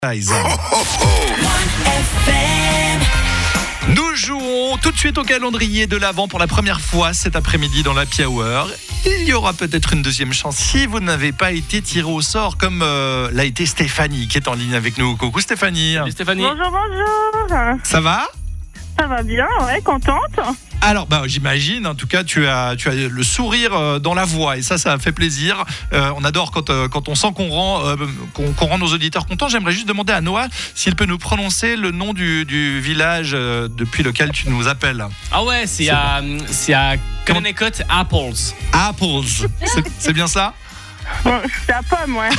Nous jouons tout de suite au calendrier de l'Avent pour la première fois cet après-midi dans l'Happy Hour. Il y aura peut-être une deuxième chance si vous n'avez pas été tiré au sort comme l'a été Stéphanie qui est en ligne avec nous. Coucou Stéphanie. Salut Stéphanie. Bonjour. Ça va ? Ça va bien, ouais, contente. Alors, j'imagine, en tout cas, tu as le sourire dans la voix et ça fait plaisir. On adore quand on sent qu'on rend nos auditeurs contents. J'aimerais juste demander à Noah s'il peut nous prononcer le nom du village depuis lequel tu nous appelles. Ah ouais, c'est à Connecticut, Apples. Apples, c'est bien ça ? Bon, c'est à pomme, ouais.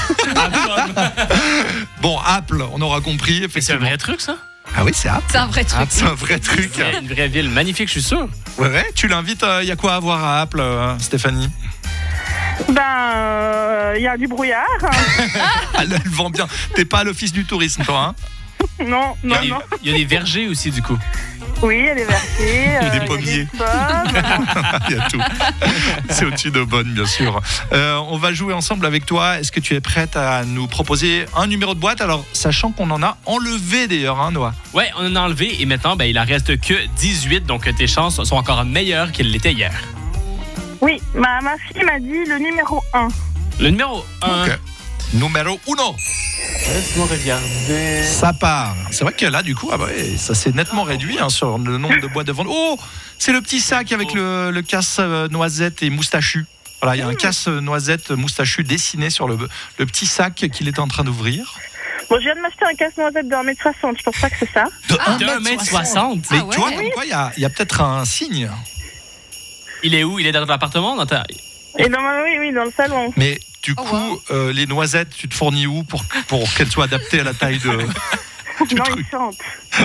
Bon, Apple, on aura compris. C'est un Effectivement. vrai truc, ça? Ah oui, c'est Apple. C'est un vrai truc. C'est un vrai truc. C'est une vraie ville magnifique, je suis sûr. Ouais, tu l'invites. Il y a quoi à voir à Apple, Stéphanie ? Il y a du brouillard. Elle vend bien. T'es pas à l'office du tourisme, toi, hein ? Non. Il y a des vergers aussi, du coup. Oui, il y a des vergers. Des pommiers. Il y a des pommes. Il y a tout. C'est au-dessus de bonne, bien sûr. On va jouer ensemble avec toi. Est-ce que tu es prête à nous proposer un numéro de boîte ? Alors, sachant qu'on en a enlevé d'ailleurs, hein, Noah ? Ouais, on en a enlevé et maintenant, il en reste que 18, donc tes chances sont encore meilleures qu'elles l'étaient hier. Oui, ma fille m'a dit le numéro 1. Le numéro 1. Ok. Numéro 1. Laisse-moi regarder. Ça part. C'est vrai que là, du coup, ça s'est nettement réduit sur le nombre de boîtes de vente. Oh, c'est le petit sac avec le casse-noisette et moustachu. Voilà, il y a un casse-noisette moustachu dessiné sur le petit sac qu'il était en train d'ouvrir. Bon, je viens de m'acheter un casse-noisette de 1m60, je pense pas que c'est ça. De 1m60. Mais Ah ouais. tu vois, comme quoi, il y a peut-être un signe. Il est où? Il est dans l'appartement? Et oui, dans le salon. Mais du Oh, coup, les noisettes, tu te fournis où pour qu'elles soient adaptées à la taille du Non, truc. il chante.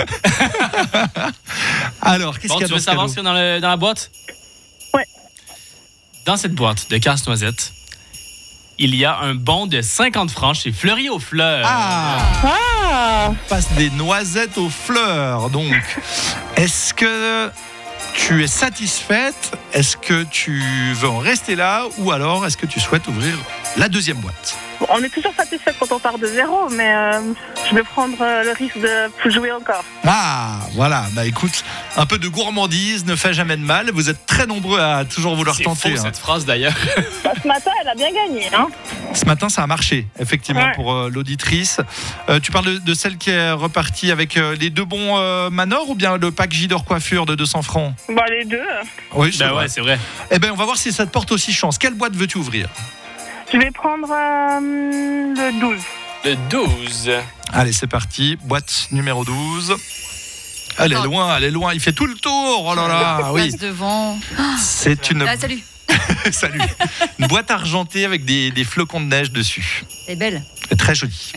Alors, qu'est-ce Bon, qu'il y a tu dans veux ce savoir cadeau ce qu'il y a dans la boîte? Ouais. Dans cette boîte de casse-noisette, il y a un bon de 50 francs chez Fleury aux Fleurs. Ah, On passe des noisettes aux fleurs. Donc, est-ce que tu es satisfaite ? Est-ce que tu veux en rester là ? Ou alors, est-ce que tu souhaites ouvrir la deuxième boîte ? bon, on est toujours satisfait quand on part de zéro, mais je vais prendre le risque de jouer encore. Ah, voilà. Écoute, un peu de gourmandise ne fait jamais de mal. Vous êtes très nombreux à toujours vouloir C'est tenter. faux, cette phrase d'ailleurs. Ce matin, elle a bien gagné, hein. Ce matin, ça a marché, effectivement, Ouais. pour l'auditrice. Tu parles de celle qui est repartie avec les deux bons Manor ou bien le pack Gidor Coiffure de 200 francs ? Les deux. Oui, c'est vrai. Ouais, c'est vrai. Eh bien, on va voir si ça te porte aussi chance. Quelle boîte veux-tu ouvrir ? Je vais prendre le 12. Le 12. Allez, c'est parti. Boîte numéro 12. Elle est loin. Il fait tout le tour. Oh là là, oui. Passe devant. C'est une... Ah, salut. Salut. Une boîte argentée avec des flocons de neige dessus. C'est belle. C'est très joli.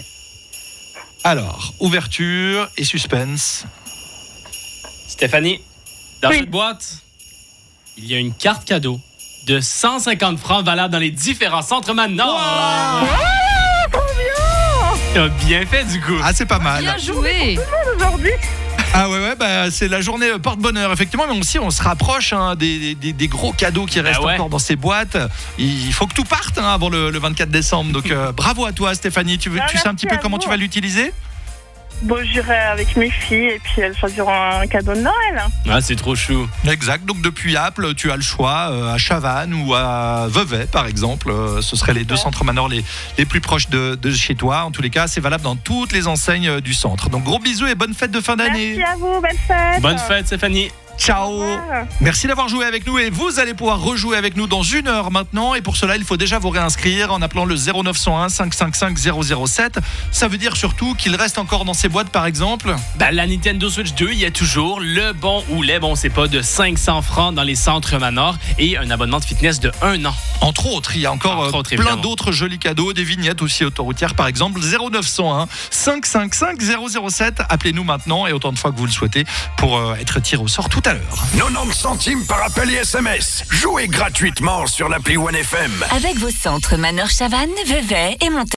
Alors, ouverture et suspense. Stéphanie, dans Oui. cette boîte, il y a une carte cadeau de 150 francs valable dans les différents centres Manor. Trop bien T'as bien fait du coup. Ah, c'est pas mal. Bien joué. aujourd'hui. Ah ouais, c'est la journée porte-bonheur, effectivement, mais aussi on se rapproche des gros cadeaux qui restent ouais. encore dans ces boîtes. Il faut que tout parte avant le 24 décembre. Donc bravo à toi Stéphanie, tu sais un petit peu merci à comment vous. tu vas l'utiliser ? Bon, j'irai avec mes filles et puis elles choisiront un cadeau de Noël. Ah, c'est trop chou. Exact, donc depuis Apple, tu as le choix à Chavannes ou à Vevey par exemple. Ce seraient les deux centres Manor les plus proches de chez toi. En tous les cas, c'est valable dans toutes les enseignes du centre. Donc gros bisous et bonne fête de fin d'année. Merci à vous, belle fête. Bonne fête Stéphanie. Ciao. Au revoir. Merci d'avoir joué avec nous et vous allez pouvoir rejouer avec nous dans 1 heure maintenant. Et pour cela, il faut déjà vous réinscrire en appelant le 0901 555 007. Ça veut dire surtout qu'il reste encore dans ces boîtes, par exemple. La Nintendo Switch 2, il y a toujours le bon ou les bons, c'est pas de 500 francs dans les centres Manor et un abonnement de fitness de 1 an. Entre autres, il y a encore Entre autres, plein évidemment. d'autres jolis cadeaux, des vignettes aussi autoroutières, par exemple. 0901 555 007. Appelez-nous maintenant et autant de fois que vous le souhaitez pour être tiré au sort tout à l'heure. 90 centimes par appel et SMS. Jouez gratuitement sur l'appli OneFM. Avec vos centres Manor Chavannes, Vevey et Montagne.